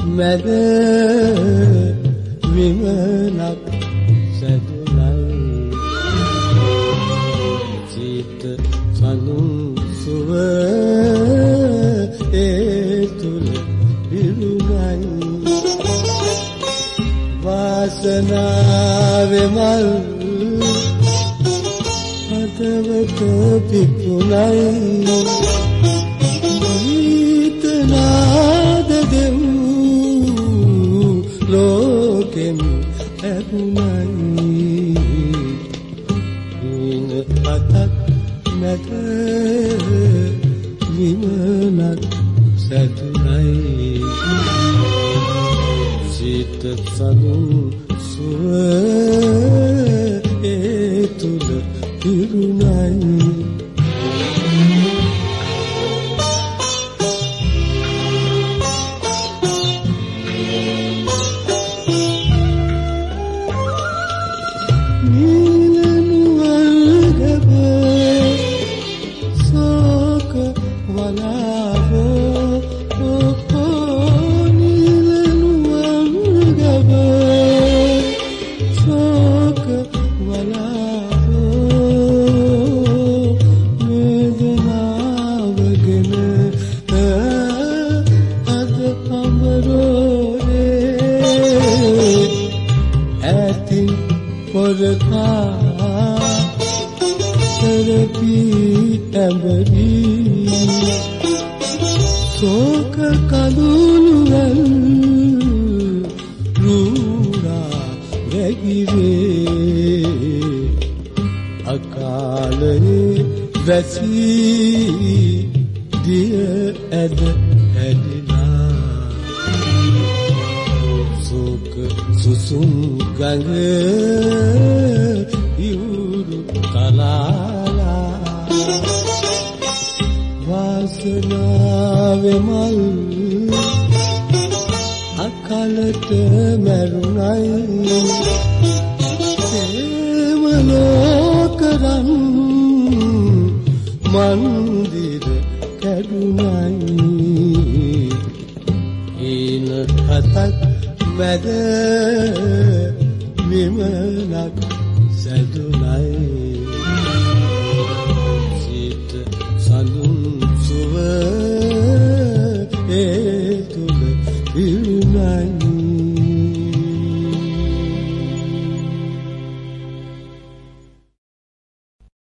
මැද විමනක් සැදුනයි සිත සනුන් සුව ඒ තුල විරුණයි වාසනාවේ මල් හදවත පිපුණයි මොහිතනාද දෙව් ලෝකෙම් ඇබුණයි ඉන අතක් මැද විමනක් සැදුනයි සිත සනුන් සුව ඒ තුල පිරුණයි සෝක කඳුළුවල් රුණා වැගිරේ අකාලයේ වැසී දිය ඇද හැදිලා සෝක සුසුම් ගඟ ඉවුරු කලාලා වාසනාවේ මල් අකලට මැරුණයි ප්‍රේම ලෝකරන් මන්දිර කැඩුණයි ඊන හතක් මැද විමනක් සැදුනයි සිත සඳුන් සුව ඒ තුල විරුණයි